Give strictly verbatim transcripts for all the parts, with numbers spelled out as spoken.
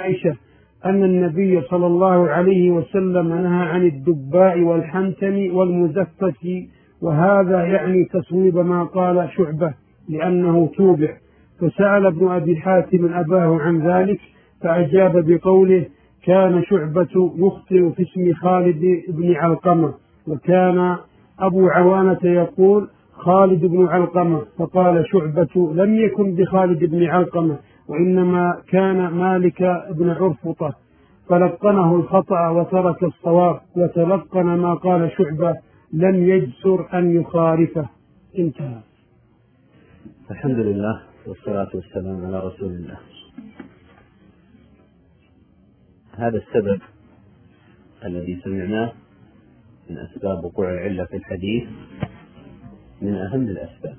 عائشة أن النبي صلى الله عليه وسلم نهى عن الدباء والحنتم والمزفة، وهذا يعني تصويب ما قال شعبة لأنه توبع. فسأل ابن أبي حاتم أباه عن ذلك فأجاب بقوله: كان شعبة يخطئ في اسم خالد بن علقمة، وكان أبو عوانة يقول خالد بن علقمة، فقال شعبة: لم يكن بخالد بن علقمة، وإنما كان مالك بن عرفطة، فلقنه الخطأ وترك الصواب، وتلقن ما قال شعبة، لم يجسر أن يخالفه. انتهى. الحمد لله والصلاة والسلام على رسول الله. هذا السبب الذي سمعناه من أسباب وقوع العلة في الحديث من أهم الأسباب،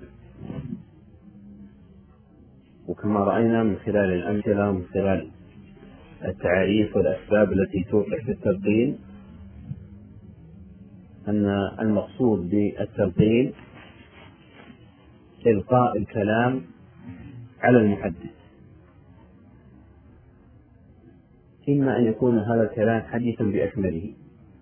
وكما رأينا من خلال الأمثلة ومن خلال التعاريف والأسباب التي توقع في التلقين أن المقصود بالتلقين إلقاء الكلام على المحدث، إما أن يكون هذا الكلام حديثا بأكمله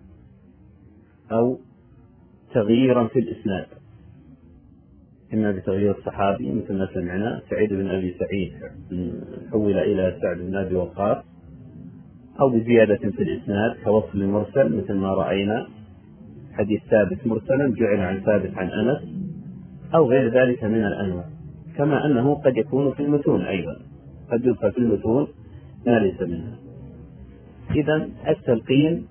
أو تغييرا في الإسناد، إما بتغيير الصحابي مثل ما سمعنا سعيد بن أبي سعيد حول إلى سعد بن أبي وقاص، أو بزيادة في الإسناد كوصل مرسل مثل ما رأينا حديث ثابت مرسلا جعل عن ثابت عن أنس، أو غير ذلك من الأنواع. كما أنه قد يكون في المتون أيضا، قد يدخل في المتون ما ليس منها. إذن التلقين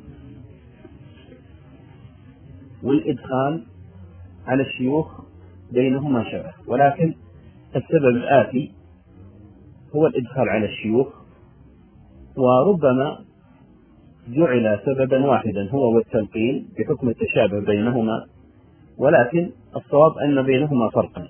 والإدخال على الشيوخ بينهما شبه، ولكن السبب الآتي هو الإدخال على الشيوخ، وربما جعل سببا واحدا هو والتلقين بحكم التشابه بينهما، ولكن الصواب أن بينهما فرقا.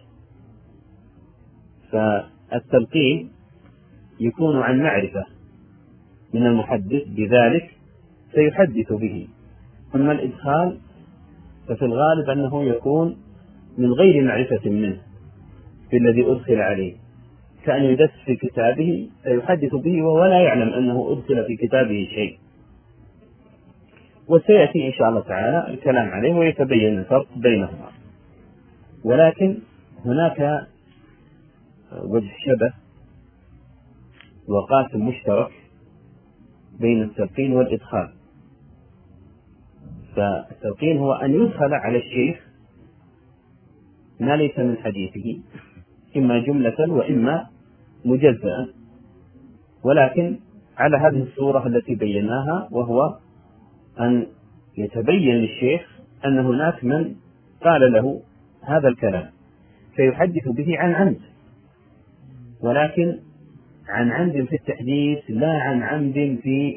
فالتلقين يكون عن معرفة من المحدث بذلك سيحدث به، أما الإدخال ففي الغالب أنه يكون من غير معرفة منه بالذي أدخل عليه، كأن يدس في كتابه سيحدث به وهو لا يعلم أنه أدخل في كتابه شيء، وسيأتي إن شاء الله تعالى الكلام عليه ويتبين الفرق بينهما. ولكن هناك وجه شبه وقاسم مشترك بين التلقين والإدخال. فالتلقين هو أن يدخل على الشيخ ما ليس من حديثه، إما جملة وإما مجزأ، ولكن على هذه الصورة التي بيناها، وهو أن يتبين للشيخ أن هناك من قال له هذا الكلام فيحدث به عن عمد، ولكن عن عمد في التحديث لا عن عمد في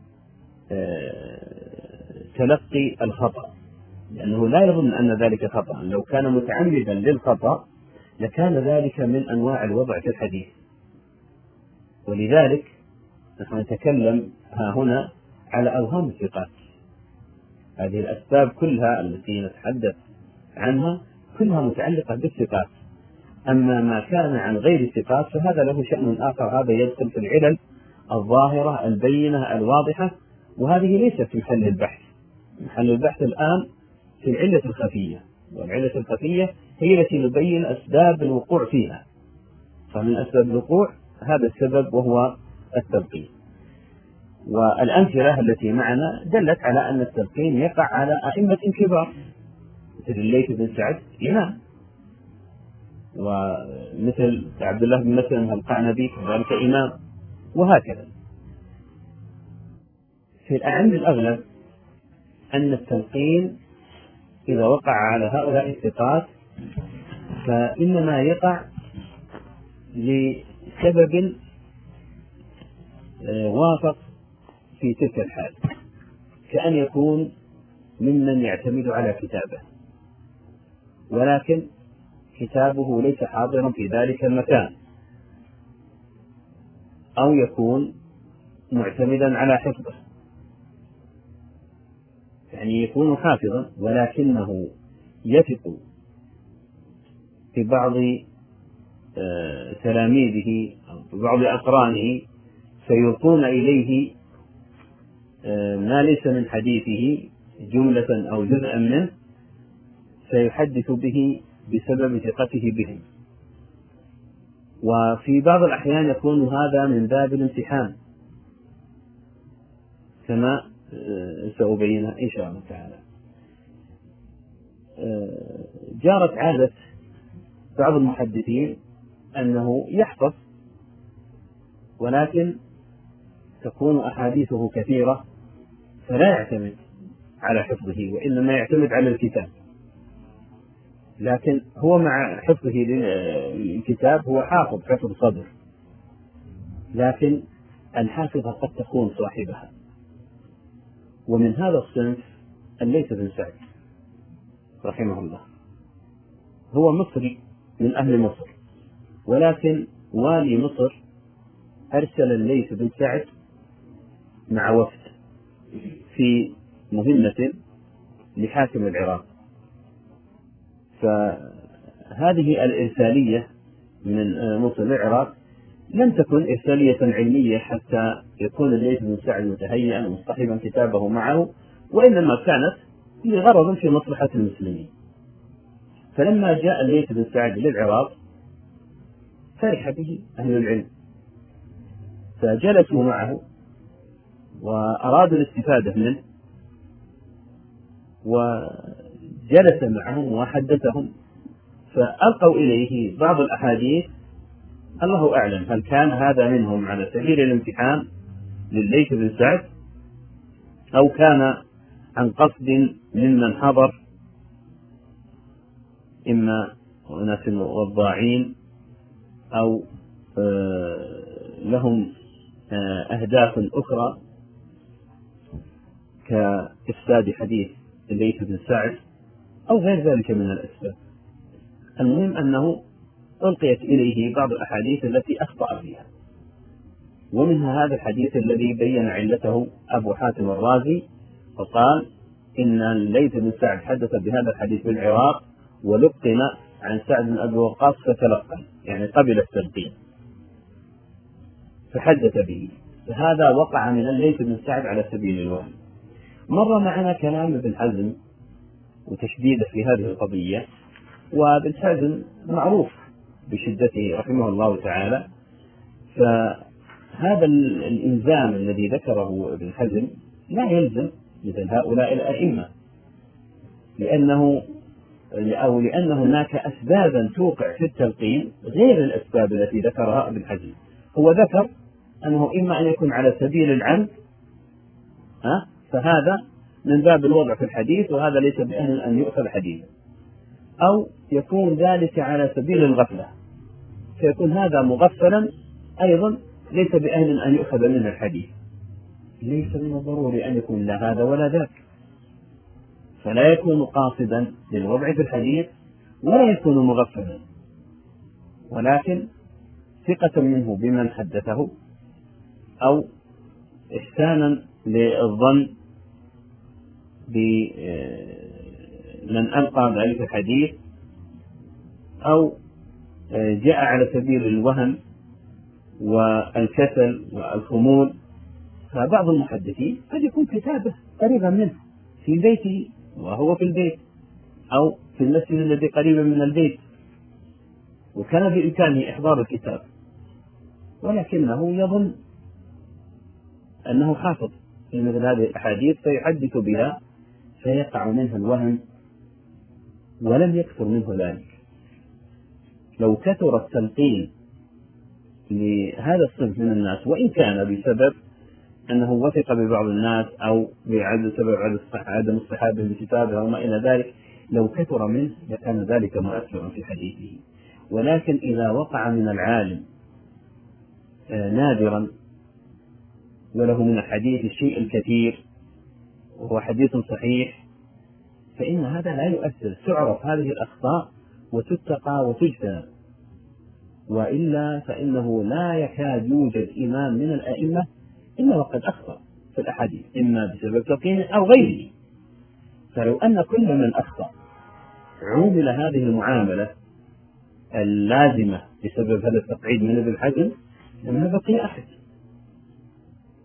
تلقي الخطأ، لأنه لا يظن أن ذلك خطأ. لو كان متعمدا للخطأ لكان ذلك من أنواع الوضع في الحديث. ولذلك نحن نتكلم ها هنا على أوهام الثقات. هذه الأسباب كلها التي نتحدث عنها كلها متعلقة بالثقات، أما ما كان عن غير الثقات فهذا له شأن آخر، هذا يدخل في العلل الظاهرة البينة الواضحة، وهذه ليست في محل البحث. محل البحث الآن في العلة الخفية، والعلة الخفية هي التي نبين أسباب الوقوع فيها. فمن أسباب الوقوع هذا السبب وهو التلقين. والأمثلة التي معنا دلت على أن التلقين يقع على أئمة كبار مثل الليث بن سعد إمام، ومثل عبد الله بن مسلم القعنبي كذلك إمام، وهكذا. في عند الأغلب أن التلقين إذا وقع على هؤلاء الثقات فإنما يقع لسبب وافق في تلك الحال، كأن يكون ممن يعتمد على كتابه ولكن كتابه ليس حاضرا في ذلك المكان، أو يكون معتمدا على حفظه، يعني يكون حافظا ولكنه يثق في بعض تلاميذه أو في بعض أقرانه فيلقون إليه ما ليس من حديثه جملة أو جزءا منه، فيحدث به بسبب ثقته بهم. وفي بعض الأحيان يكون هذا من باب الامتحان كما سأبينها إن شاء الله تعالى. جارت عادة بعض المحدثين أنه يحفظ، ولكن تكون أحاديثه كثيرة فلا يعتمد على حفظه، وإنما يعتمد على الكتاب. لكن هو مع حفظه للكتاب هو حافظ حفظ صدر، لكن الحافظة قد تكون صاحبها. ومن هذا الصنف الليث بن سعد رحمه الله، هو مصري من أهل مصر، ولكن والي مصر أرسل الليث بن سعد مع وفد في مهمة لحاكم العراق. فهذه الإرسالية من مصر للعراق لم تكن إرسالية علمية حتى يكون الليث بن سعد متهيئا ومصطحبا كتابه معه، وإنما كانت لغرض في مصلحة المسلمين. فلما جاء الليث بن سعد للعراق فرح به أهل العلم، فجلسوا معه وأرادوا الاستفادة منه، وجلس معهم وحدثهم، فألقوا إليه بعض الأحاديث الله أعلم هل كان هذا منهم على سبيل الامتحان للليث بن سعد، أو كان عن قصد ممن حضر، إما أناس وضاعين أو لهم أهداف أخرى كإفساد حديث الليث بن سعد أو غير ذلك من الأسباب. المهم أنه ألقيت إليه بعض الأحاديث التي أخطأ فيها، ومنها هذا الحديث الذي بين علته أبو حاتم الرازي، فقال إن الليث بن سعد حدث بهذا الحديث بالعراق ولقن عن سعد بن أبي وقاص فتلقن، يعني قبل التلقين فحدث به. فهذا وقع من الليث بن سعد على سبيل الوهم. مر معنا كلام ابن حزم وتشديده في هذه القضية، وابن حزم معروف بشدته رحمه الله تعالى. فهذا الإلزام الذي ذكره ابن حزم لا يلزم مثل هؤلاء الأئمة، لأنه أو لأن هناك أسبابا توقع في التلقين غير الأسباب التي ذكرها ابن حزم. هو ذكر أنه إما أن يكون على سبيل العمد، ها فهذا من باب الوضع في الحديث، وهذا ليس بأهل أن يؤخذ حديثا، أو يكون ذلك على سبيل الغفلة، فيكون هذا مغفلا أيضا ليس بأهل أن يؤخذ منه الحديث. ليس من الضروري أن يكون لا هذا ولا ذاك، فلا يكون قاصدا للوضع في الحديث ولا يكون مغفلا، ولكن ثقة منه بمن حدثه، أو إحسانا للظن بمن ألقى ذلك الحديث، أو جاء على سبيل الوهم والكسل والخمول. فبعض المحدثين قد يكون كتابه قريبا منه في بيته وهو في البيت، أو في المسجد الذي قريبا من البيت، وكان بإمكانه إحضار الكتاب، ولكنه يظن أنه حافظ في مثل هذه الأحاديث فيحدث بها فيقع منها الوهم، ولم يكثر منه ذلك. لو كثر التلقين لهذا الصنف من الناس، وإن كان بسبب أنه وثق ببعض الناس أو بسبب عدم الصحابة بكتابه أو ما إلى ذلك، لو كثر منه لكان ذلك مؤثرا في حديثه. ولكن إذا وقع من العالم نادرا وله من الحديث الشيء الكثير وهو حديث صحيح، فإن هذا لا يؤثر، تعرف هذه الأخطاء وتتقى وتجتنب. وإلا فإنه لا يكاد يوجد إمام من الأئمة إلا وقد أخطأ في الأحاديث، إما بسبب تلقين أو غيره. فلو أن كل من أخطأ عومل هذه المعاملة اللازمة بسبب هذا التقعيد من ابن حزم لما بقي أحد.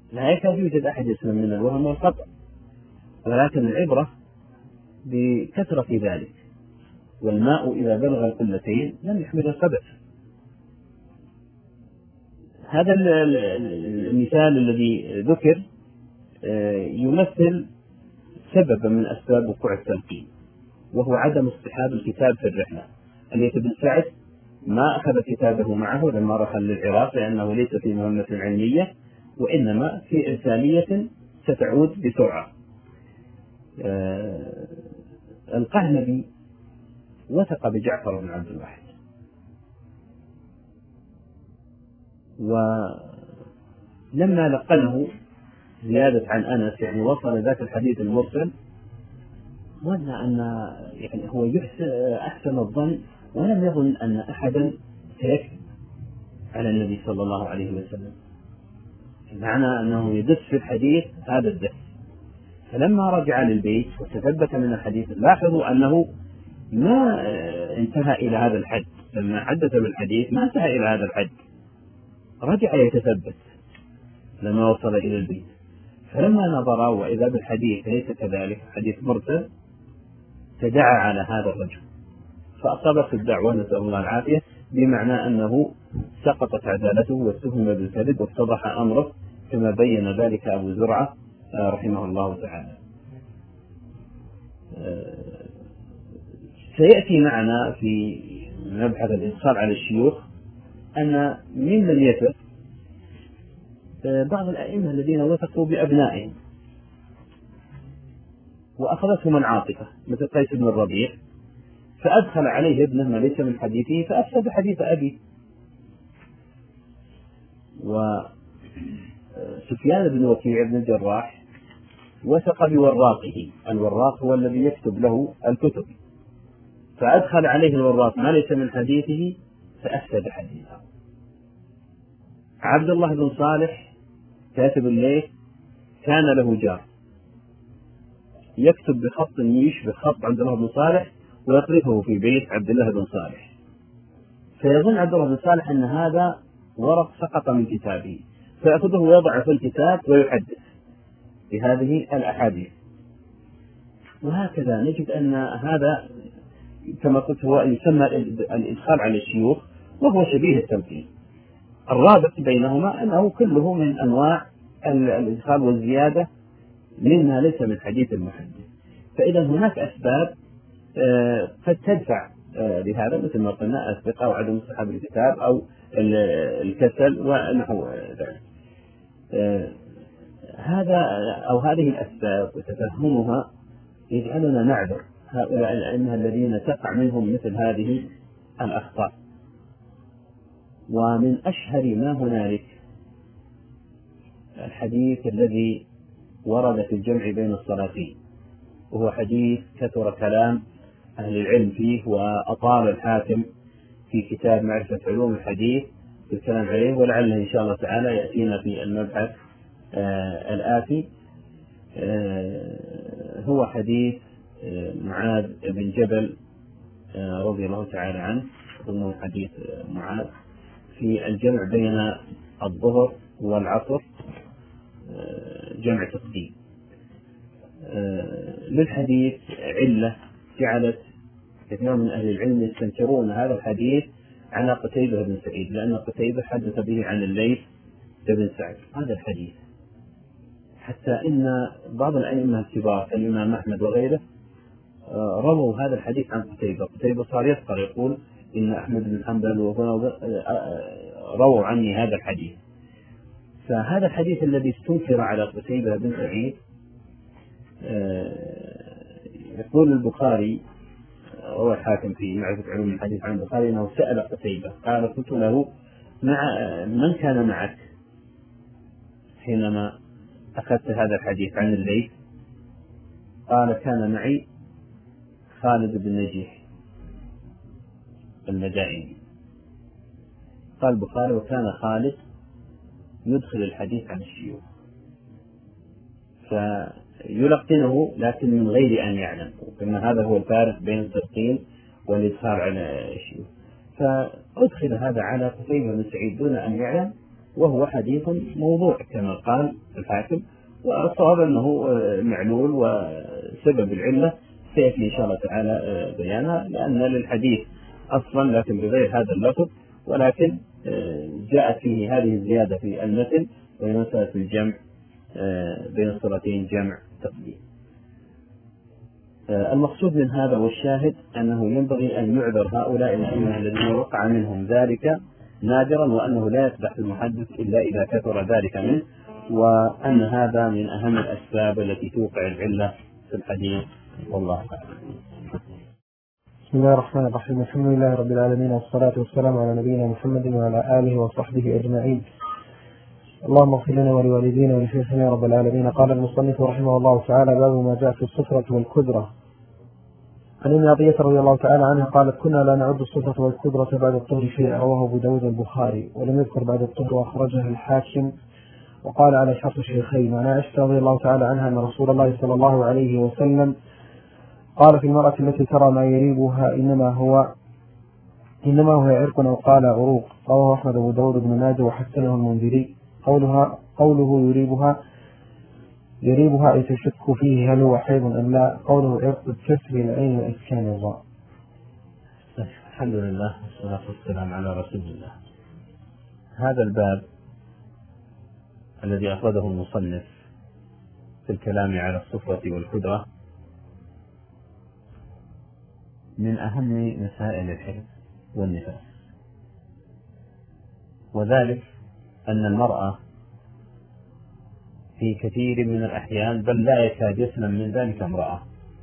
لا يكاد يوجد أحد يسلم من الوهم والخطأ، ولكن العبرة بكثرة ذلك. والماء إذا بلغ القلتين لم يحمل الخبث. هذا المثال الذي ذكر يمثل سببا من أسباب وقوع التلقين، وهو عدم اصطحاب الكتاب في الرحلة. الليث بن سعد ما أخذ كتابه معه لما رحل للعراق، لأنه ليس في مهمة علمية، وإنما في إرسالية ستعود بسرعة. آه القعنبي وثق بجعفر بن عبد الواحد، ولما لقنه زيادة عن أنس، يعني وصل ذاك الحديث المرسل، ظن أن يعني هو أحسن الظن، ولم يظن أن أحدا سيكذب على النبي صلى الله عليه وسلم، معنى أنه يدس في الحديث هذا الدس. فلما رجع للبيت وتثبت من الحديث، لاحظوا أنه ما انتهى إلى هذا الحد. لما حدث بالحديث ما انتهى إلى هذا الحد، رجع يتثبت لما وصل إلى البيت. فلما نظر وإذا بالحديث ليس كذلك، حديث مرسل، تدعى على هذا الرجل فأصابت الدعوة، نسأل الله العافية، بمعنى أنه سقطت عدالته واتهم بالكذب واتضح أمره، كما بين ذلك أبو زرعة رحمه الله تعالى. سيأتي معنا في مبحث الإدخال على الشيوخ أن ممن يثق بعض الأئمة الذين وثقوا بأبنائهم وأخذتهم العاطفة، مثل قيس بن الربيع، فأدخل عليه ابنه ما ليس من حديثه فأفسد حديث أبيه. وسفيان بن وكيع بن الجراح وثق بوراقه، الوراق هو الذي يكتب له الكتب، فأدخل عليه الوراق ما ليس من حديثه فأفسد حديثه. عبد الله بن صالح كاتب الليث كان له جار يكتب بخط يشبه خط عبد الله بن صالح ويقذفه في بيت عبد الله بن صالح، فيظن عبد الله بن صالح أن هذا ورق سقط من كتابه، فيأخذه ويضعه في الكتاب ويحدث بهذه الأحاديث. وهكذا نجد أن هذا كما قلت هو يسمى الإدخال على الشيوخ، وهو شبيه التمثيل. الرابط بينهما أنه كله من أنواع الإدخال والزيادة مما ليس من حديث المحدث. فإذا هناك أسباب قد تدفع لهذا، مثل ما قلنا الثقة أو عدم صحة الكتاب أو الكسل ونحو ذلك. هذا أو هذه الأسباب وتفهمها يجعلنا نعذر هؤلاء الأئمة الذين تقع منهم مثل هذه الأخطاء. ومن أشهر ما هنالك الحديث الذي ورد في الجمع بين الصلاتين، وهو حديث كثر كلام أهل العلم فيه، وأطال الحاكم في كتاب معرفة علوم الحديث في الكلام عليه، ولعله إن شاء الله تعالى يأتينا في المبحث آه الآتي. آه هو حديث آه معاذ بن جبل آه رضي الله تعالى عنه، ضمن حديث آه معاذ في الجمع بين الظهر والعصر، آه جمع تقديم. آه للحديث علة جعلت كثير من أهل العلم يستنكرون هذا الحديث عن قتيبة بن سعيد، لأن قتيبة حدث به عن الليث بن سعد هذا الحديث، حتى إن بعض الأئمة الكبار الإمام أحمد وغيره رووا هذا الحديث عن قتيبة. قتيبة صار يذكر يقول إن أحمد بن حنبل رووا عني هذا الحديث. فهذا الحديث الذي استنكر على قتيبة بن سعيد، يقول البخاري هو الحاكم في معرفة علوم الحديث عن البخاري أنه سأل قتيبة قال قلت له مع من كان معك حينما أخذت هذا الحديث عن الليث؟ قال كان معي خالد بن نجيح المدائني. قال البخاري وكان خالد يدخل الحديث عن الشيوخ، فيلقنه لكن من غير أن يعلم، كما هذا هو الفارق بين التلقين والإدخال على الشيوخ. فأدخل هذا على قتيبة بن سعيد دون أن يعلم، وهو حديث موضوع كما قال الحاكم، والصواب أنه معلول، وسبب العلة سيأتي إن شاء الله تعالى بيانها، لأن للحديث أصلا لكن بغير هذا اللفظ، ولكن جاءت فيه هذه الزيادة في المتن بين مسألة الجمع بين الصلاتين جمع تقديم. المقصود من هذا والشاهد أنه ينبغي أن يعذر هؤلاء الأئمة الذين وقع منهم ذلك نادرا، وأنه لا يصبح المحدث إلا إذا كثر ذلك منه، وأن هذا من أهم الأسباب التي توقع العلة في الحديث، والله أعلم. بسم الله الرحمن الرحيم. الحمد لله رب العالمين، والصلاة والسلام على نبينا محمد وعلى آله وصحبه أجمعين. اللهم اغفر لنا ولوالدينا ولشيخنا يا رب العالمين. قال المصنف رحمه الله تعالى: باب ما جاء في الصفرة والكدرة. عن ابن عطية رضي الله تعالى عنه قالت: كنا لا نعد الصفرة والكدرة بعد الطهر شيئا، رواه أبو داود البخاري، ولم يذكر بعد الطهر، وأخرجه الحاكم وقال على شرط الشيخين. عن عائشة رضي الله تعالى عنها أن رسول الله صلى الله عليه وسلم قال في المرأة التي ترى ما يريبها إنما هو إنما هو عرق، أو قال عروق، رواه أحمد وأبو داود بن ماجه وحسنه المنذري. قولها قوله يريبها يريبها أي تشك فيه هل هو حيض أم لا. قوله عرق بكسر العين وإسكان الراء. الحمد لله والصلاة والسلام على رسول الله. هذا الباب الذي أخرجه المصنف في الكلام على الصفرة والكدرة من أهم مسائل الحيض والنفاس، وذلك أن المرأة في كثير من الأحيان، بل لا يكاد يسلم من ذلك امرأة،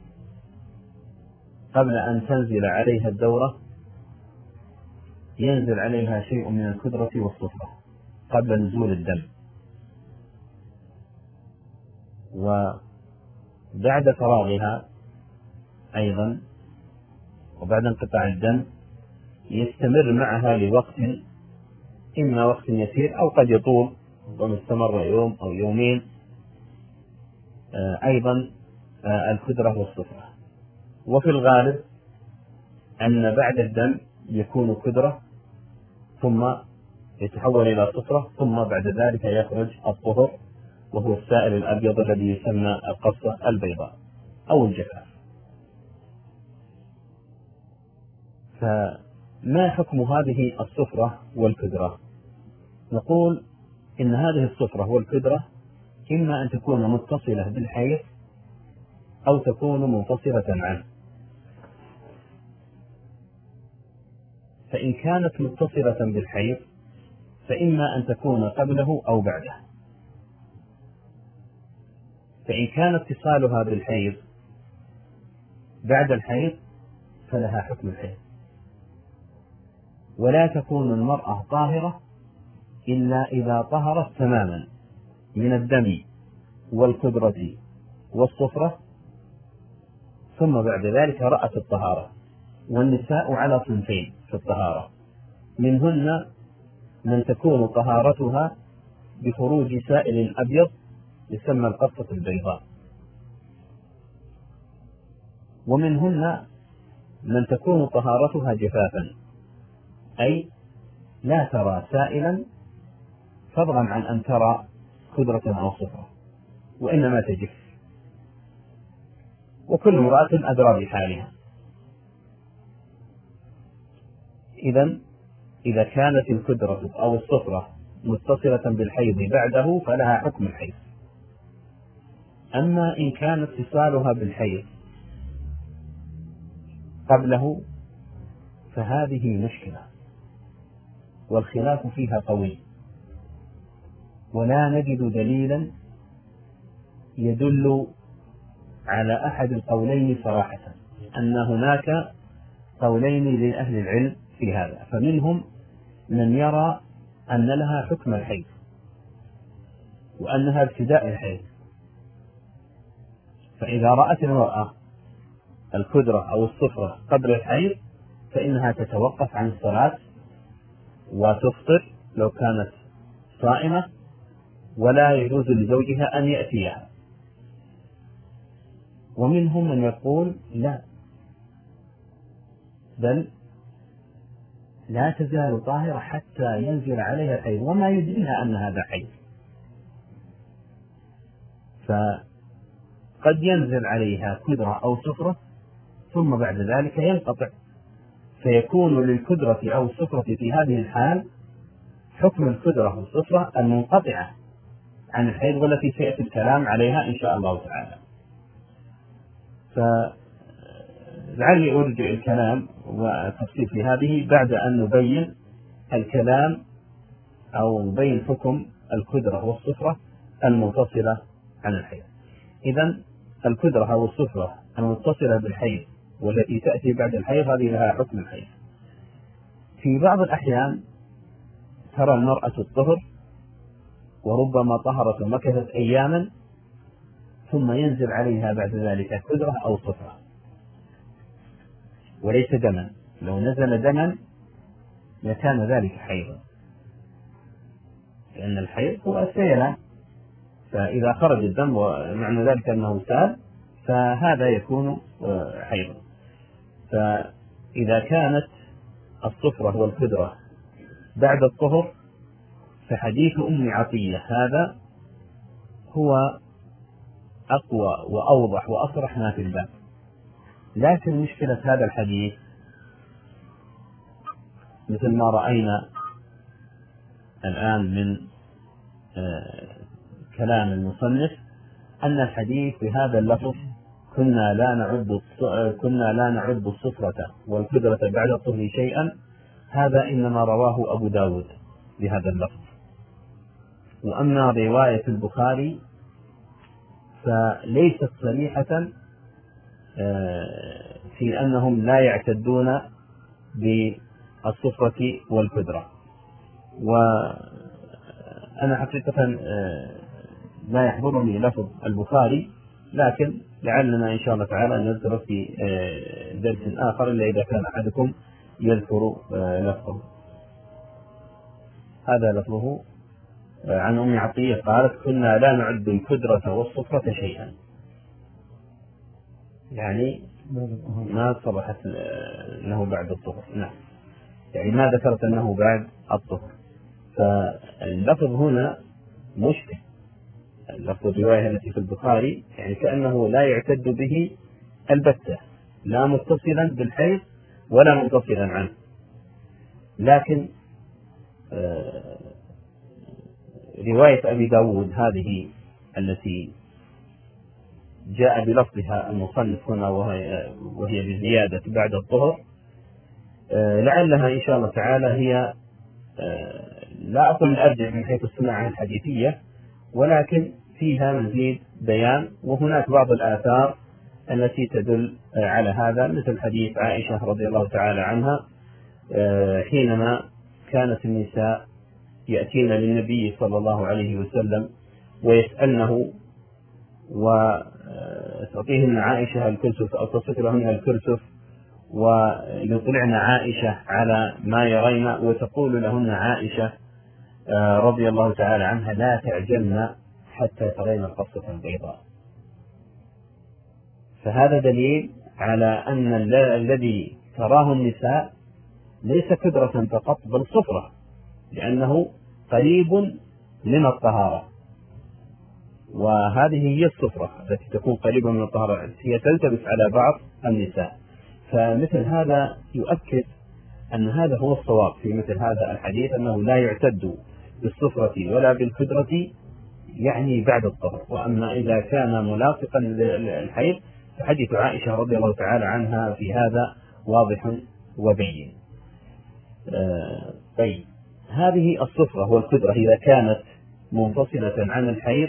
قبل أن تنزل عليها الدورة ينزل عليها شيء من الكدرة والصفرة قبل نزول الدم، وبعد فراغها أيضا وبعد انقطاع الدم يستمر معها لوقت، إما وقت يسير أو قد يطول ومستمر يوم أو يومين، أيضا الكدرة والصفرة. وفي الغالب أن بعد الدم يكون كدرة ثم يتحول إلى صفرة، ثم بعد ذلك يخرج الطهر وهو السائل الأبيض الذي يسمى القصة البيضاء أو الجفاف. فما حكم هذه الصفرة والكدرة؟ نقول إن هذه الصفرة والكدرة إما أن تكون متصلة بالحيض أو تكون منفصلة عنه. فإن كانت متصلة بالحيض فإما أن تكون قبله أو بعده. فإن كان اتصالها بالحيض بعد الحيض فلها حكم الحيض، ولا تكون المرأة طاهرة إلا إذا طهرت تماما من الدم والكدرة والصفرة، ثم بعد ذلك رأت الطهارة. والنساء على صنفين في الطهارة، منهن من تكون طهارتها بخروج سائل أبيض يسمى القصة البيضاء، ومنهن من تكون طهارتها جفافا، أي لا ترى سائلا فضلا عن أن ترى كدرة أو صفرة، وإنما تجف، وكل امرأة أدرى بحالها. إذن إذا كانت الكدرة أو الصفرة متصلة بالحيض بعده فلها حكم الحيض. أما إن كان اتصالها بالحيض قبله فهذه مشكلة، والخلاف فيها قوي، ولا نجد دليلا يدل على أحد القولين صراحة، أن هناك قولين لأهل العلم في هذا. فمنهم من يرى أن لها حكم الحيض وأنها ابتداء الحيض، فإذا رأت المرأة الكدرة أو الصفرة قبل الحيض فإنها تتوقف عن الصلاة وتفطر لو كانت صائمة، ولا يجوز لزوجها أن يأتيها. ومنهم من يقول لا، بل لا تزال طاهرة حتى ينزل عليها الحيض وما يدريها أن هذا حيض. فقد ينزل عليها كدرة أو صفرة ثم بعد ذلك ينقطع، فيكون للكدرة أو الصفرة في هذه الحال حكم الكدرة والصفرة المنقطعة عن الحيض والتي سيأتي الكلام عليها إن شاء الله تعالى. فلعلي أرجع الكلام والتفصيل في هذه بعد أن نبين الكلام أو نبين حكم الكدرة والصفرة المنفصلة عن الحيض. إذن الكدرة أو الصفرة المتصلة بالحيض والتي تأتي بعد الحيض هذه لها حكم الحيض. في بعض الأحيان ترى المرأة الطهر وربما طهرت ومكثت أياما ثم ينزل عليها بعد ذلك كدرة أو صفرة وليس دما. لو نزل دما لكان ذلك حيضا، لأن الحيض هو السيلان، فإذا خرج الدم ومعنى ذلك أنه سال فهذا يكون حيضا. فإذا كانت الصفرة والكدرة بعد الطهر فحديث أم عطية هذا هو أقوى وأوضح وأصرح ما في الباب. لكن مشكلة هذا الحديث مثل ما رأينا الآن من كلام المصنف أن الحديث بهذا اللفظ كنا لا نعد كنا لا نعد الصفرة والكدرة بعد الطهر شيئا، هذا إنما رواه أبو داود بهذا اللفظ. وأما رواية البخاري فليست صريحة في أنهم لا يعتدون بالصفرة والكدرة. وأنا حقيقة لا يحضرني لفظ البخاري، لكن لعلنا إن شاء الله تعالى نذكر في درس آخر إلا إذا كان أحدكم يذكر لفظه. هذا لفظه عن أم عطية قالت كنا لا نعد الكدرة والصفرة شيئا، يعني ما صرحت أنه بعد الطهر. نعم، يعني ما ذكرت أنه بعد الطهر. فاللفظ هنا مشكل، اللفظ الرواية التي في البخاري يعني كأنه لا يعتد به البتة، لا متصلا بالحيض ولا منفصلا عنه. لكن رواية أبي داود هذه التي جاء بلفظها المصنف هنا وهي, وهي بزيادة بعد الطهر، لعلها إن شاء الله تعالى هي لا أقول الأرجح من حيث الصناعة الحديثية، ولكن فيها مزيد بيان. وهناك بعض الآثار التي تدل على هذا، مثل حديث عائشة رضي الله تعالى عنها حينما كانت النساء يأتين للنبي صلى الله عليه وسلم ويسألنه وتعطيهن عائشة الكرسف أو تصف لهن الكرسف ويطلعن عائشة على ما يرين، وتقول لهن عائشة رضي الله تعالى عنها لا تعجلن حتى ترين القصة البيضاء. فهذا دليل على أن الذي تراه النساء ليس كدرة فقط بل صفرة، لأنه قريب من الطهارة، وهذه هي الصفرة التي تكون قريبة من الطهارة، هي تلتبس على بعض النساء. فمثل هذا يؤكد أن هذا هو الصواب في مثل هذا الحديث، أنه لا يعتد بالصفرة ولا بالكدرة يعني بعد الطهر. وأما إذا كان ملاصقا للحيض فحديث عائشة رضي الله تعالى عنها في هذا واضح وبين. آه طيب، هذه الصفرة والكدرة إذا كانت منفصلة عن الحيض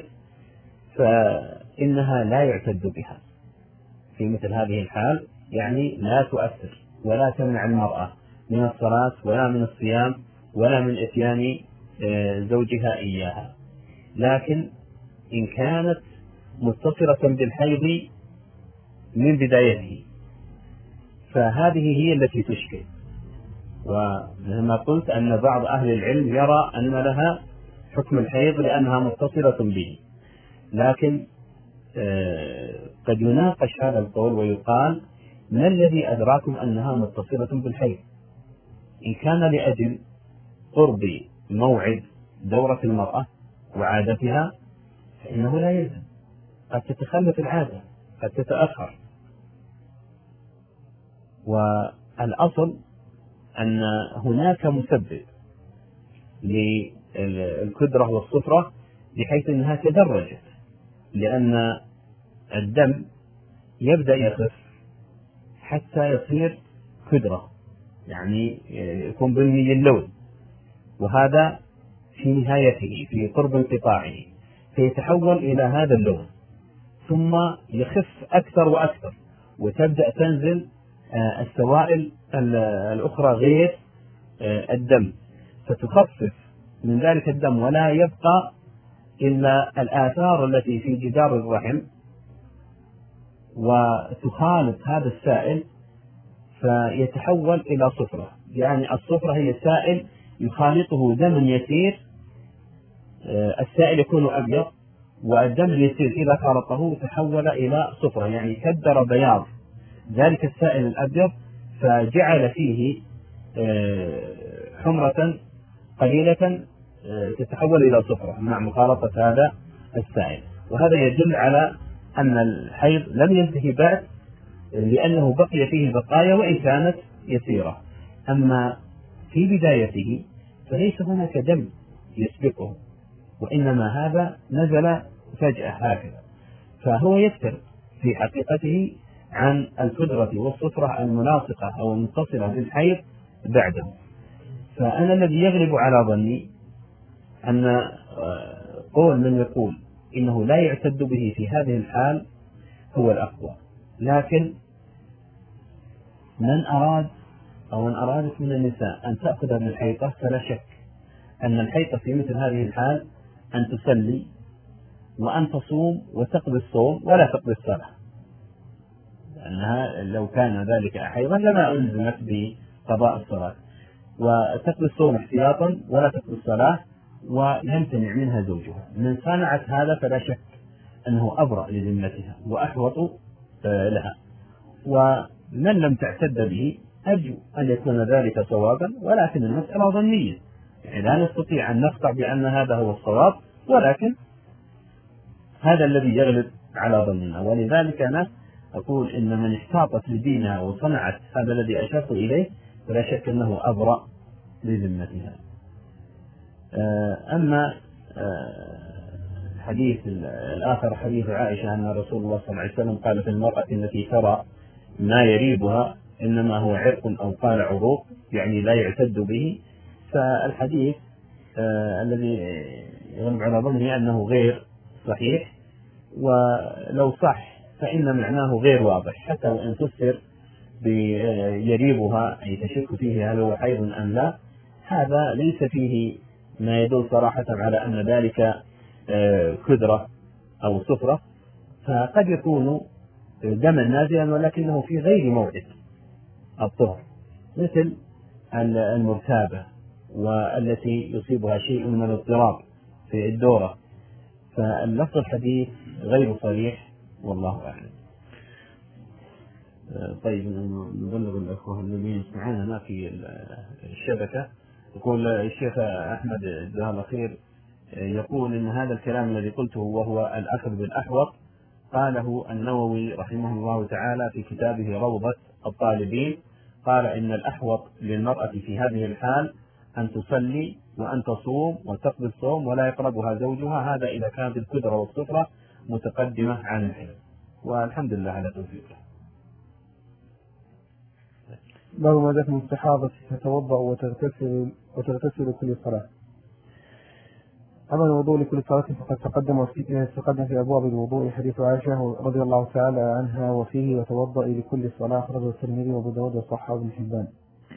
فإنها لا يعتد بها في مثل هذه الحال، يعني لا تؤثر ولا تمنع المرأة من الصلاة ولا من الصيام ولا من إتيان زوجها إياها. لكن إن كانت متصلة بالحيض من بدايته فهذه هي التي تشكل. وما قلت أن بعض أهل العلم يرى أن لها حكم الحيض لأنها متصلة به، لكن قد يناقش هذا القول ويقال ما الذي أدراكم أنها متصلة بالحيض؟ إن كان لأجل قرب موعد دورة المرأة وعادتها فإنه لا يلزم، قد تتخلف العادة، قد تتأخر. والأصل أن هناك مسبب للكدرة والصفرة بحيث أنها تدرجت، لأن الدم يبدأ يخف حتى يصير كدرة، يعني يكون بني اللون، وهذا في نهايته في قرب انقطاعه فيتحول إلى هذا اللون، ثم يخف أكثر وأكثر، وتبدأ تنزل السوائل الأخرى غير الدم فتخفف من ذلك الدم، ولا يبقى إلا الآثار التي في جدار الرحم، وتخالط هذا السائل فيتحول إلى صفرة. يعني الصفرة هي سائل يخالطه دم يسير، السائل يكون أبيض والدم اليسير إذا خالطه تحول إلى صفرة، يعني كدر بياض ذلك السائل الأبيض فجعل فيه حمرة قليلة تتحول إلى صفرة مع مخالطة هذا السائل. وهذا يدل على أن الحيض لم ينتهي بعد، لأنه بقي فيه بقايا وإن كانت يسيرة. أما في بدايته فليس هناك دم يسبقه، وإنما هذا نزل فجأة هكذا، فهو يفتر في حقيقته عن الكدرة والصفرة الملاصقة أو المتصلة بالحيض بعده. فأنا الذي يغلب على ظني أن قول من يقول إنه لا يعتد به في هذه الحال هو الأقوى، لكن من أراد أو من أرادت من النساء أن تأخذ من الحيطة فلا شك أن الحيطة في مثل هذه الحال أن تصلي وأن تصوم وتقضي الصوم ولا تقضي الصلاة، لأنها لو كان ذلك حيضا لما ألزمت بقضاء الصلاة، وتقضي الصوم احتياطا ولا تقضي الصلاة ويمتنع منها زوجها. من صنعت هذا فلا شك أنه أبرأ لذمتها وأحوط لها. ومن لم تعتد به أرجو أن يكون ذلك صوابا، ولكن المسألة ظنية، يعني لا نستطيع أن نقطع بأن هذا هو الصواب، ولكن هذا الذي يغلب على ظننا. ولذلك أنا أقول إن من احتاطت لدينها وصنعت هذا الذي أشرت إليه فلا شك أنه أبرأ لذمتها. أما الحديث الآخر حديث عائشة أن رسول الله صلى الله عليه وسلم قال في المرأة التي ترى ما يريبها إنما هو عرق أو قال عروق، يعني لا يعتد به. فالحديث الذي يغلب على ظني أنه غير صحيح، ولو صح فإن معناه غير واضح، حتى وإن فسر بيريبها أي تشك فيه هل هو حيض أم لا، هذا ليس فيه ما يدل صراحة على أن ذلك كدرة أو صفرة، فقد يكون دما نازلا ولكنه في غير موعد الطهر، مثل المرتابة والتي يصيبها شيء من الاضطراب في الدورة. فاللفظ الحديث غير صريح والله أعلم. طيب نبلغ الأخوة الذين معنا في الشبكة. يقول الشيخ أحمد جزاه الله خير يقول إن هذا الكلام الذي قلته وهو الأخذ بالأحوط قاله النووي رحمه الله تعالى في كتابه روضة الطالبين، قال إن الأحوط للمرأة في هذه الحال أن تصلي وأن تصوم وتقضي الصوم ولا يقربها زوجها، هذا إذا كانت الكدرة والصفرة متقدمة عن الحيض، والحمد لله على توفيقه. باب ما دفن الصحابة تتوضأ وتغتسل وتغتسل كل صلاة. أما الوضوء لكل صلاة فقد تقدم في تقدم في أبواب الوضوء حديث عائشة رضي الله تعالى عنها وفيه وتوضأ لكل صلاة، أخرجه الترمذي وأبو داود وصححه ابن حبان.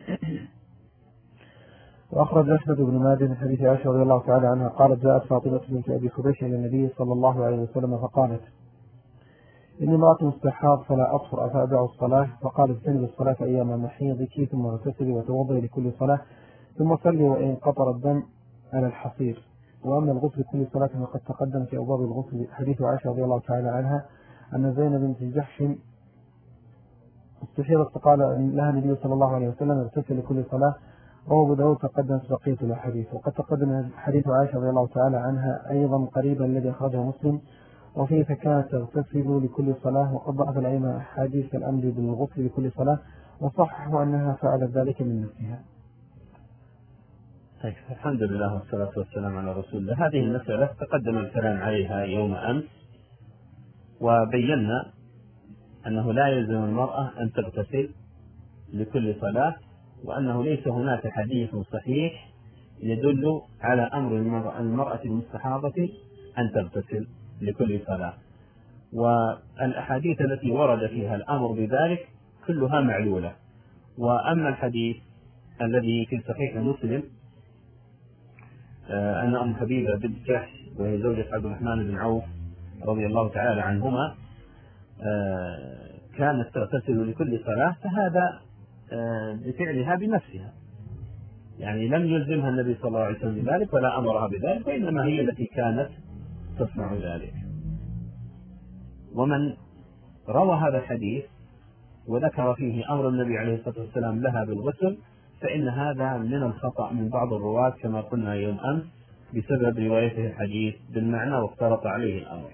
وأخرج أحمد بن ماجه من حديث عائشة رضي الله تعالى عنها قالت جاءت فاطمة بنت أبي حبيش إلى النبي صلى الله عليه وسلم فقالت إني امرأة مستحاض فلا أطهر أفأدع الصلاة؟ فقال اجتنبي الصلاة أيام محيضك ثم اغتسلي وتوضئي لكل صلاة ثم صلي وإن قطر الدم على الحصير. وأما الغسل لكل صلاة فقد تقدم في أبواب الغسل حديث عائشة رضي الله تعالى عنها أن زينب بنت جحش استحيضت فقال لها النبي صلى الله عليه وسلم اغتسل لكل صلاة وهو أبو داود تقدم بقية الأحاديث. وقد تقدم حديث عائشة رضي الله تعالى عنها أيضا قريبا الذي أخرجه مسلم وفيه فكانت تغتسل لكل صلاة. وقد ضعف الأئمة أحاديث الأمر بالغسل لكل صلاة وصححوا أنها فعلت ذلك من نفسها. طيب، الحمد لله والصلاة والسلام على رسول الله. هذه المسألة تقدم الكلام عليها يوم أمس، وبينا أنه لا يلزم المرأة أن تغتسل لكل صلاة، وأنه ليس هناك حديث صحيح يدل على أمر المرأة المستحاضة أن تغتسل لكل صلاة، والأحاديث التي ورد فيها الأمر بذلك كلها معلولة. وأما الحديث الذي في صحيح مسلم أن أم حبيبة بنت جحش وهي زوجة عبد الرحمن بن عوف رضي الله تعالى عنهما كانت تغتسل لكل صلاة، فهذا بفعلها بنفسها، يعني لم يلزمها النبي صلى الله عليه وسلم بذلك ولا أمرها بذلك، وإنما هي التي كانت تصنع ذلك. ومن روى هذا الحديث وذكر فيه أمر النبي عليه الصلاة والسلام لها بالغسل فإن هذا من الخطأ من بعض الرواة كما قلنا يوم أمس بسبب روايته الحديث بالمعنى واختلط عليه الأمر.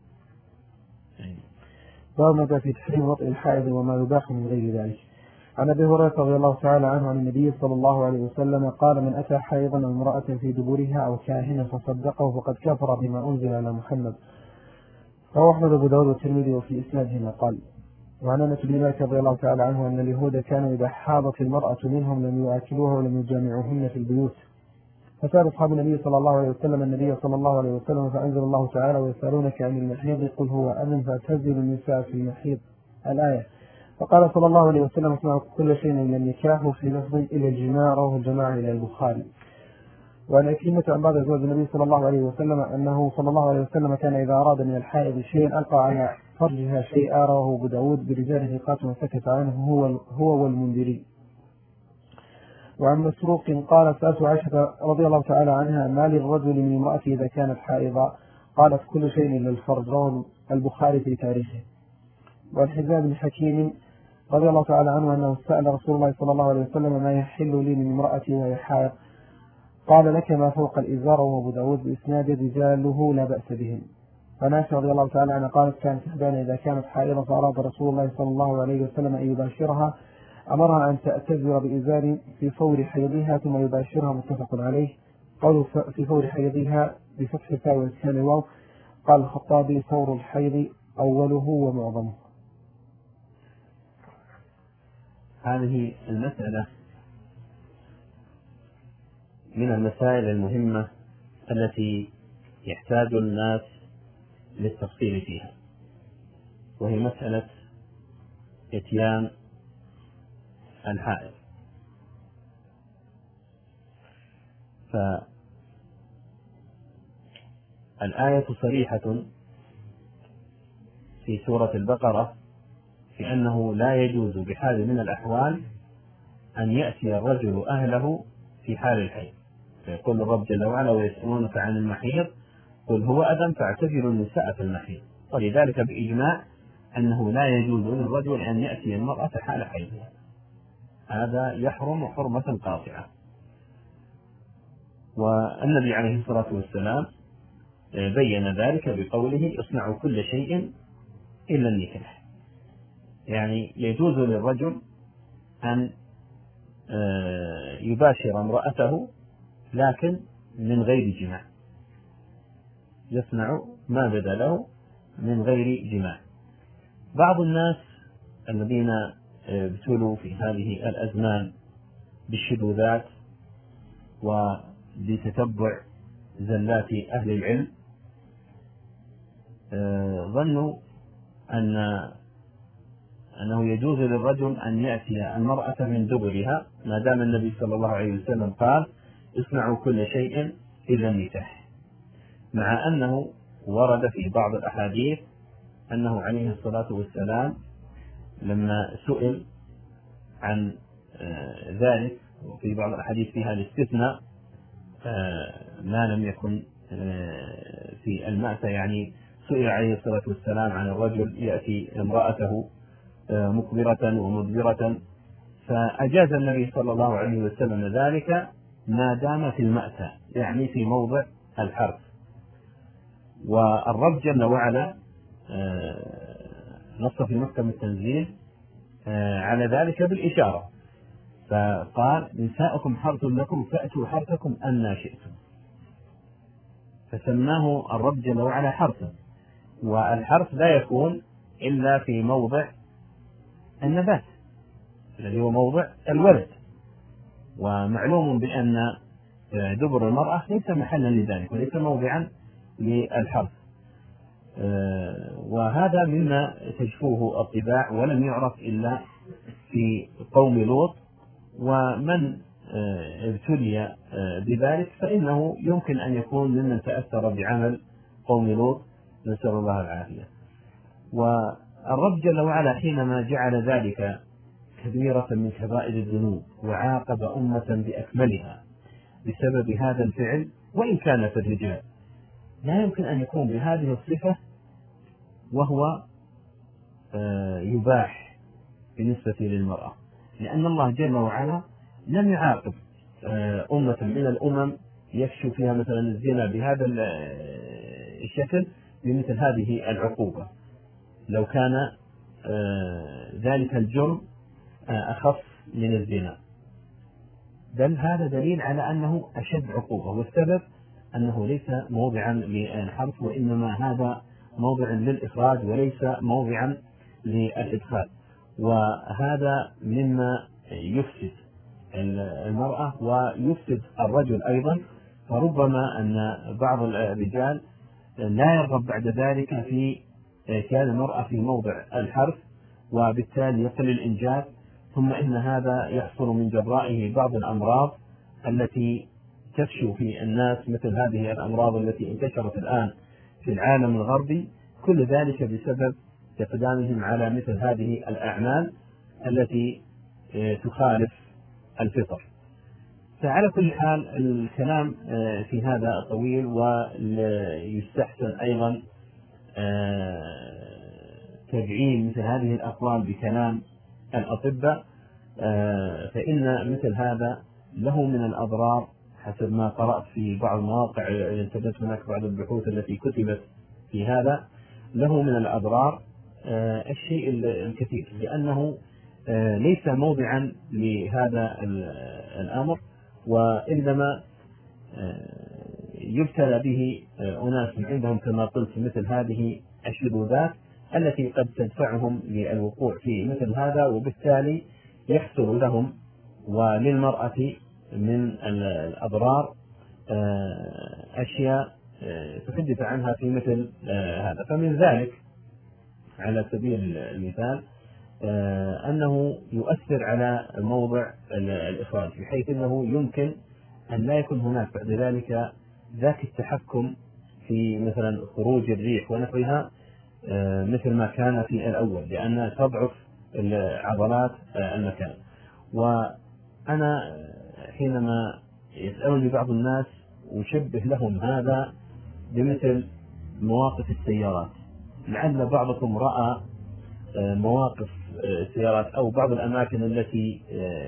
باب ما جاء في تحريم وطئ الحائض وما يباح من غير ذلك. عن أبي هريرة رضي الله تعالى عنه عن النبي صلى الله عليه وسلم قال: من أتى حائضا أو امرأة في دبرها أو كاهنا فصدقه فقد كفر بما أنزل على محمد. رواه أحمد أبو داود والترمذي وفي إسناده ما قال. وعن أنس بن مالك رضي الله تعالى عنه أن اليهود كانوا إذا حاضت المرأة منهم لم يؤكلوها ولم يجامعوهن في البيوت، فسأل أصحاب النبي صلى الله عليه وسلم النبي صلى الله عليه وسلم فأنزل الله تعالى: ويسألونك عن المحيض قل هو أذن فاعتزلوا النساء في المحيض، الآية. فقال صلى الله عليه وسلم: اسمعوا كل شيء من النكاح في لفظ إلى الجماع، رواه الجماعة إلى البخاري. وعن أكرمة عن بعض أزواج النبي صلى الله عليه وسلم أنه صلى الله عليه وسلم كان إذا أراد من الحائض شيئا ألقى على فرجها شيئا، رواه أبو داود برجال ثقات وسكت عنه هو هو والمنذري. وعن مسروق قال: سألت عائشة رضي الله تعالى عنها: ما للرجل من امرأته إذا كانت حائضة؟ قالت: كل شيء إلا الفرج، رواه البخاري في تاريخه. وعن حزام بن حكيم رضي الله تعالى عنه أنه سأل رسول الله صلى الله عليه وسلم: ما يحل لي من امرأتي وهي حائض؟ قال: لك ما فوق الإزار، وأبو داود بإسناد رجاله لا بأس بهم. فناشا رضي الله تعالى عنها قالت: كانت إحدانا إذا كانت حائضة فأراد رسول الله صلى الله عليه وسلم أن يباشرها أمرها أن تأتذر بإزار في فور حيضها ثم يباشرها، متفق عليه. قالوا في فور حيضها بفتح الفاء وإسكان الواو. قال الخطابي: فور الحيض أوله ومعظمه. هذه المسألة من المسائل المهمة التي يحتاج الناس للتفصيل فيها، وهي مسألة إتيان الحائض. فالآية صريحة في سورة البقرة في أنه لا يجوز بحال من الأحوال أن يأتي الرجل أهله في حال الحيض. فيقول الرب جل وعلا: ويسألونك عن المحيض قل هو أذى فاعتزلوا النساء في المحيض. ولذلك بإجماع أنه لا يجوز للرجل أن يأتي المرأة حال حيضها، هذا يحرم حرمة قاطعة. والنبي عليه الصلاة والسلام بين ذلك بقوله: اصنعوا كل شيء إلا النكاح، يعني يجوز للرجل أن يباشر امرأته لكن من غير جماع، يصنع ما بدا له من غير جماع. بعض الناس الذين ابتلوا في هذه الأزمان بالشذوذات وبتتبع زلات أهل العلم ظنوا أن أنه يجوز للرجل أن يأتي المرأة من دبرها ما دام النبي صلى الله عليه وسلم قال: اصنعوا كل شيء إلا النكاح، مع أنه ورد في بعض الأحاديث أنه عليه الصلاة والسلام لما سئل عن ذلك، وفي بعض الأحاديث فيها الاستثناء ما لم يكن في المأتى، يعني سئل عليه الصلاة والسلام عن الرجل يأتي امرأته مقبرة ومدبرة فأجاز النبي صلى الله عليه وسلم ذلك ما دام في المأتى، يعني في موضع الحرث. والرب جل وعلا نص في محكم التنزيل على ذلك بالإشارة، فقال نساؤكم حرث لكم فأتوا حرثكم أنى شئتم، فسماه الرب جل وعلا حرثا. والحرث لا يكون إلا في موضع النبات الذي هو موضع الولد، ومعلوم بأن دبر المرأة ليس محلا لذلك وليس موضعا للحرث، وهذا مما تجفوه الطباع ولم يعرف إلا في قوم لوط، ومن ابتلي بذلك فإنه يمكن أن يكون ممن تأثر بعمل قوم لوط، نسأل الله العافية. والرب جل وعلا حينما جعل ذلك كبيرة من كبائر الذنوب وعاقب أمة بأكملها بسبب هذا الفعل، وإن كان في الرجال، لا يمكن أن يكون بهذه الصفة وهو يباح بالنسبة للمرأة، لأن الله جل وعلا لم يعاقب أمة من الأمم يفشو فيها مثلا الزنا بهذا الشكل بمثل هذه العقوبة، لو كان ذلك الجرم أخف من الزنا، بل هذا دليل على أنه أشد عقوبة، والسبب أنه ليس موضعا للحرث، وإنما هذا موضع للإخراج وليس موضعا للإدخال. وهذا مما يفسد المرأة ويفسد الرجل أيضا، فربما أن بعض الرجال لا يرغب بعد ذلك في كان المرأة في موضع الحرث، وبالتالي يقل الإنجاب، ثم إن هذا يحصل من جرائه بعض الأمراض التي تفشو في الناس، مثل هذه الأمراض التي انتشرت الآن في العالم الغربي، كل ذلك بسبب اقدامهم على مثل هذه الأعمال التي تخالف الفطر. فعلى كل حال الكلام في هذا طويل، ويستحسن أيضا تدعيم مثل هذه الأقوال بكلام الأطباء، فإن مثل هذا له من الأضرار حسب ما قرأت في بعض المواقع، انتبهت هناك بعض البحوث التي كتبت في هذا، له من الأضرار الشيء الكثير، لأنه ليس موضعا لهذا الأمر، وإنما يبتلى به أناس عندهم كما قلت مثل هذه الشذوذات التي قد تدفعهم للوقوع في مثل هذا، وبالتالي يحصل لهم وللمرأة من الأضرار أشياء تحدث عنها في مثل هذا. فمن ذلك على سبيل المثال أنه يؤثر على موضع الإخراج، بحيث أنه يمكن أن لا يكون هناك بعد ذلك ذاك التحكم في مثلا خروج الريح ونحوها مثل ما كان في الأول، لأن تضعف عضلات المكان. وأنا حينما يسألني بعض الناس أشبه لهم هذا بمثل مواقف السيارات، لعل بعضكم رأى مواقف السيارات أو بعض الأماكن التي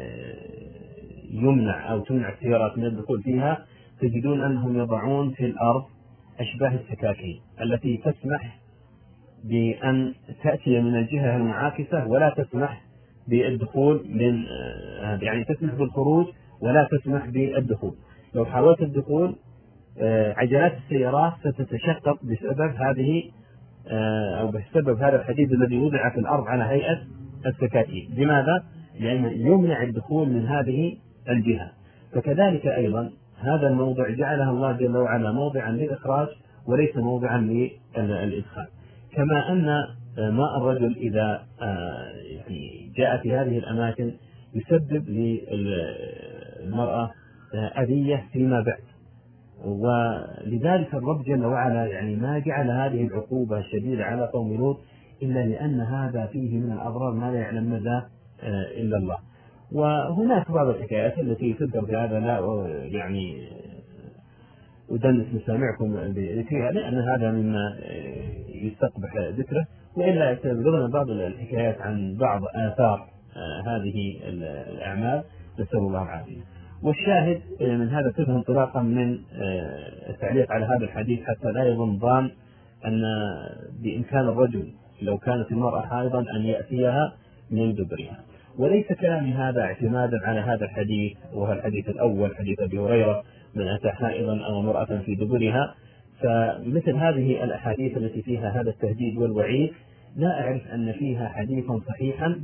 يمنع أو تمنع السيارات من الدخول فيها، تجدون أنهم يضعون في الأرض أشباه السكاكين التي تسمح بأن تأتي من الجهة المعاكسة ولا تسمح بالدخول من يعني تسمح بالخروج ولا تسمح بالدخول. لو حاولت الدخول عجلات السيارات ستتشقق بسبب هذه أو بسبب هذا الحديد الذي وضع في الأرض على هيئة السكاكين. لماذا؟ لأنه يمنع الدخول من هذه الجهة. فكذلك أيضا هذا الموضع جعله الله جل وعلا موضعا للإخراج وليس موضعا للإدخال. كما أن ماء الرجل إذا يعني جاء في هذه الأماكن يسبب للمرأة أذية فيما بعد، ولذلك الرب جل وعلا يعني ما جعل هذه العقوبة الشديدة على قوم لوط إلا لأن هذا فيه من الأضرار ما لا يعلم مدى إلا الله. وهناك بعض الحكايات التي تذكر في هذا، لا يعني أدنس مسامعكم بذكرها لأن هذا مما يستقبح ذكره، وإلا تذكرنا بعض الحكايات عن بعض آثار هذه الأعمال، نسأل الله العافية. والشاهد من هذا كله انطلاقا من التعليق على هذا الحديث حتى لا يظن ظان أن بإمكان الرجل لو كانت المرأة حائضا أن يأتيها من دبرها، وليس كلامي هذا اعتمادا على هذا الحديث وهو الحديث الأول حديث أبي هريرة من أتى حائضا أو امرأة في دبرها. فمثل هذه الأحاديث التي فيها هذا التهديد والوعيد لا أعرف أن فيها حديثا صحيحا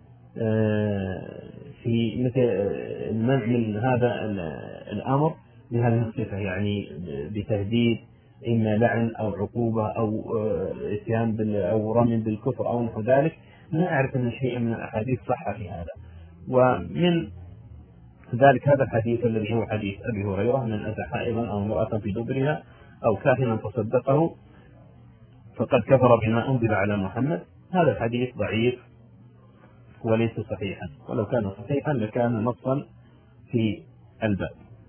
في مثل المنع من هذا الأمر بهذه الصفة، يعني بتهديد إما لعن أو عقوبة أو إتيان أو رمي بالكفر أو نحو ذلك. لا أعرف أن شيء من الأحاديث صح في هذا. ومن ذلك هذا الحديث الذي هو حديث أبي هريرة من أتى حائضا أو امرأة في دبرها أو كاهنا فصدقه فقد كفر بما أنزل على محمد. هذا الحديث ضعيف وليس صحيحا، ولو كان صحيحا لكان نصا في الباب.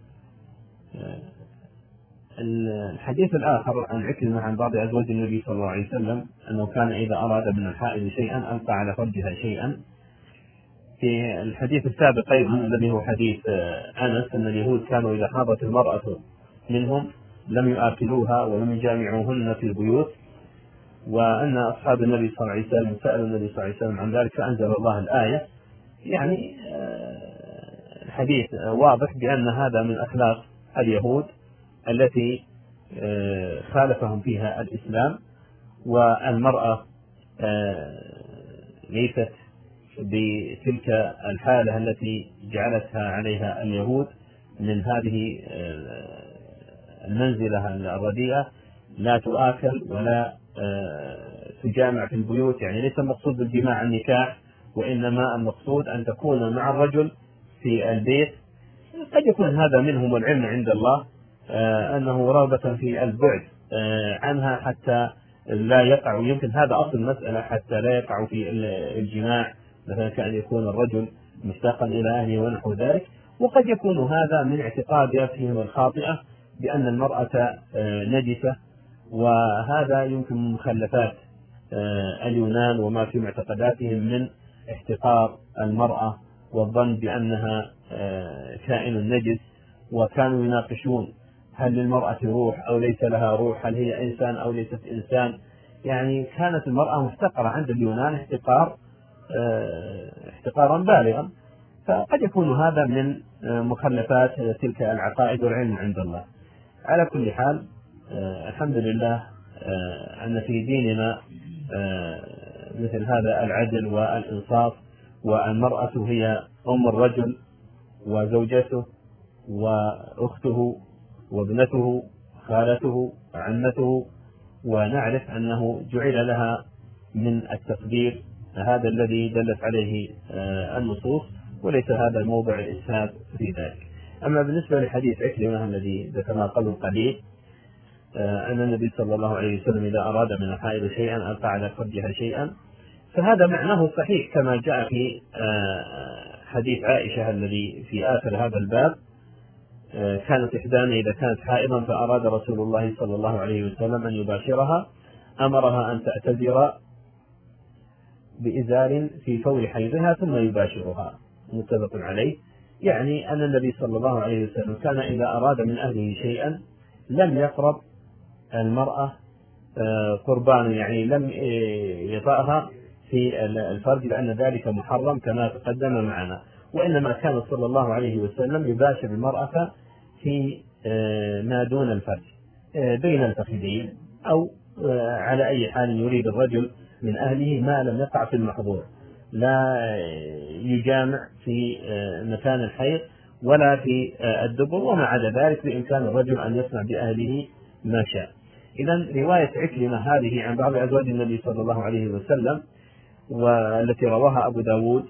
الحديث الآخر عن عكرمة عن بعض أزواج النبي صلى الله عليه وسلم أنه كان إذا أراد من الحائض شيئا ألقى على فرجها شيئا. في الحديث السابق أيضا الذي هو حديث أنس أن اليهود كانوا إذا حاضت المرأة منهم لم يآكلوها ولم يجامعوهن في البيوت، وأن أصحاب النبي صلى الله عليه وسلم سألوا النبي صلى الله عليه وسلم عن ذلك فأنزل الله الآية. يعني الحديث واضح بأن هذا من أخلاق اليهود التي خالفهم فيها الإسلام، والمرأة ليست بتلك الحالة التي جعلتها عليها اليهود من هذه المنزلة الرديئة، لا تؤكل ولا تجامع في البيوت. يعني ليس المقصود بالجماع النكاح، وإنما المقصود أن تكون مع الرجل في البيت. قد يكون هذا منهم والعلم عند الله أنه رغبة في البعد عنها حتى لا يقع، يمكن هذا أصل المسألة، حتى لا يقع في الجماع، مثلا كأن يكون الرجل مشتاقا إلى أهله ونحو ذلك. وقد يكون هذا من اعتقاداتهم الخاطئة بأن المرأة نجسة، وهذا يمكن من مخلفات اليونان وما في معتقداتهم من احتقار المرأة والظن بأنها كائن نجس. وكانوا يناقشون هل للمرأة روح أو ليس لها روح، هل هي إنسان أو ليست إنسان. يعني كانت المرأة محتقرة عند اليونان احتقار احتقارا بالغا. فقد يكون هذا من مخلفات تلك العقائد والعلم عند الله. على كل حال الحمد لله أن في ديننا مثل هذا العدل والإنصاف، والمرأة هي أم الرجل وزوجته وأخته وابنته خالته وعمته، ونعرف أنه جعل لها من التقدير هذا الذي دلت عليه النصوص، وليس هذا موضع الإسهاب في ذلك. أما بالنسبة لحديث عكرمة الذي ذكرنا قبل قليل أن النبي صلى الله عليه وسلم إذا أراد من الحائض شيئا ألقى على فرجها شيئا، فهذا معناه صحيح كما جاء في حديث عائشة الذي في آخر هذا الباب. كانت إحدانا إذا كانت حائضا فأراد رسول الله صلى الله عليه وسلم أن يباشرها أمرها أن تعتذر بإزار في فور حيضها ثم يباشرها، متفق عليه. يعني أن النبي صلى الله عليه وسلم كان إذا أراد من أهله شيئا لم يقرب المرأة قربان، يعني لم يطأها في الفرج لأن ذلك محرم كما تقدم معنا، وإنما كان صلى الله عليه وسلم يباشر المرأة في ما دون الفرج بين الفخذين، أو على أي حال يريد الرجل من أهله ما لم يقع في المحظور، لا يجامع في مكان الحيض ولا في الدبر، وما عدا ذلك بإمكان الرجل أن يصنع بأهله ما شاء. إذن رواية عكرمة هذه عن بعض أزواج النبي صلى الله عليه وسلم والتي رواها أبو داود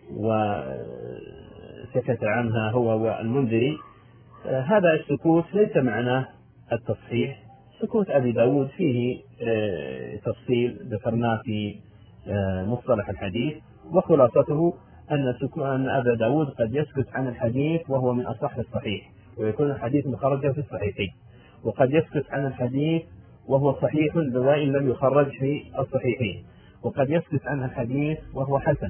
وسكت عنها هو والمنذري، هذا السكوت ليس معناه التصحيح. سكوت أبي داود فيه تفصيل ذكرناه في مصطلح الحديث، وخلاصته أن أن أبا داود قد يسكت عن الحديث وهو من أصح الصحيح ويكون الحديث مخرجا في الصحيحين، وقد يسكت عن الحديث وهو صحيح وإن لم يخرج في الصحيحين، وقد يسكت عن الحديث وهو حسن.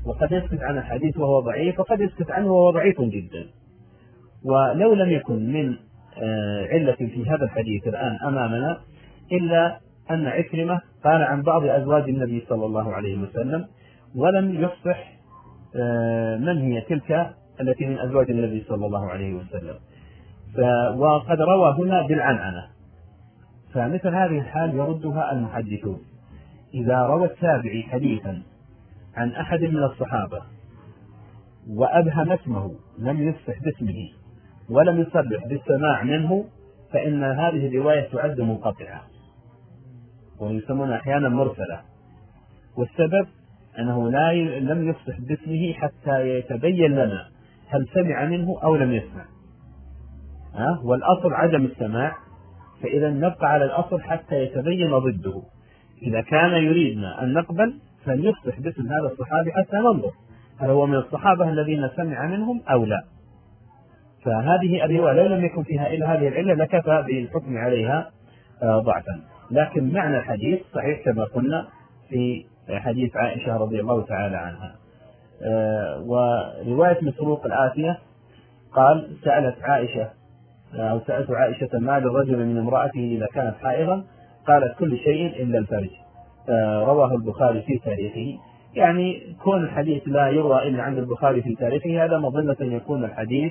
وقد يسكت عن الحديث وهو ضعيف، وقد يسكت عنه وهو ضعيف جدا. ولو لم يكن من علة في هذا الحديث الآن أمامنا إلا أن عكرمة قال عن بعض أزواج النبي صلى الله عليه وسلم، ولم يفصح من هي تلك التي من أزواج النبي صلى الله عليه وسلم، وقد روى هنا بالعنعنة. فمثل هذه الحال يردها المحدثون. إذا روى التابعي حديثا عن أحد من الصحابة وأبهم اسمه، لم يفصح باسمه ولم يصرح بالسماع منه، فإن هذه الرواية تعد منقطعة ويسمونها أحيانا مرسلة. والسبب أنه لا ي... لم يفصح باسمه حتى يتبين لنا هل سمع منه أو لم يسمع. أه؟ والأصل عدم السماع، فإذا نبقى على الأصل حتى يتبين ضده. إذا كان يريدنا أن نقبل فليفصح باسم هذا الصحابي حتى ننظر هل هو من الصحابة الذين سمع منهم أو لا. فهذه الرواية لو لم يكن فيها إلا هذه العلة لكفى بالحكم عليها ضعفا. لكن معنى الحديث صحيح كما قلنا في حديث عائشة رضي الله تعالى عنها. ورواية مسروق الآتية قال سألت عائشة أو سألت عائشة ما للرجل من امرأته إذا كانت حائضا؟ قالت كل شيء إلا الفرج. رواه البخاري في تاريخه. يعني كون الحديث لا يروى إلا عند البخاري في تاريخه هذا مظنة يكون الحديث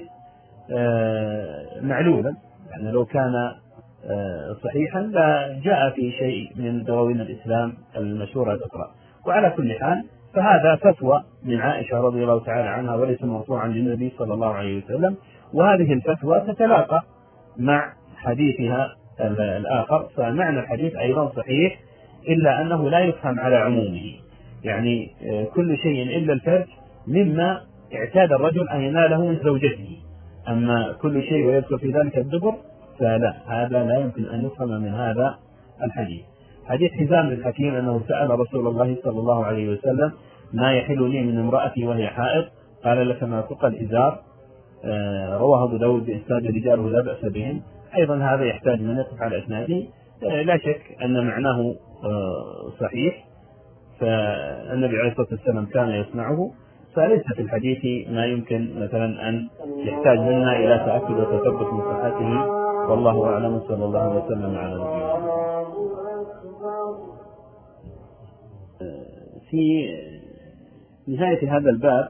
معلولا، يعني لو كان صحيحا لا جاء في شيء من دواوين الإسلام المشهورة الأخرى. وعلى كل حال فهذا فتوى من عائشة رضي الله تعالى عنها وليس مرفوعا للنبي صلى الله عليه وسلم، وهذه الفتوى تتلاقى مع حديثها الآخر. فمعنى الحديث أيضا صحيح إلا أنه لا يفهم على عمومه، يعني كل شيء إلا الفرج مما اعتاد الرجل أن يناله من زوجته، أما كل شيء ويدخل في ذلك الدبر فلا، هذا لا يمكن أن يفهم من هذا الحديث. حديث حزام بن حكيم أنه سأل رسول الله صلى الله عليه وسلم ما يحل لي من امرأتي وهي حائض؟ قال لك ما فوق الإزار. آه رواه أبو داود بإسناد رجاله لا بأس بهم. أيضا هذا يحتاج من يقف على إسناده. آه لا شك أن معناه آه صحيح، فالنبي عليه الصلاة والسلام كان يصنعه، فليس في الحديث ما يمكن مثلا أن يحتاج منا إلى تأكد وتثبت من صحته، والله أعلم. صلى الله وسلم على نبينا. في نهاية هذا الباب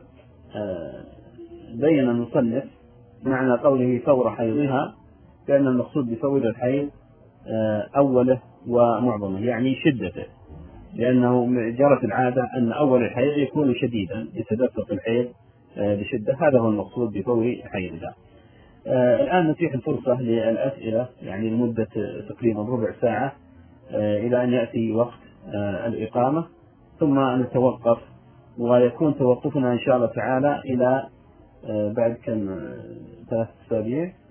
بين المصنف معنى قوله فور حيضها، كأن المقصود بفور الحيض أوله ومعظمه، يعني شدته، لأنه جرت العادة أن أول الحيض يكون شديدا يتدفق الحيض بشدة، هذا هو المقصود بفور حيضها. الآن نتيح الفرصة للأسئلة، يعني لمدة تقريبا ربع ساعة إلى أن يأتي وقت الإقامة، ثم نتوقف، ويكون توقفنا إن شاء الله تعالى إلى بعد كم ثلاث أسابيع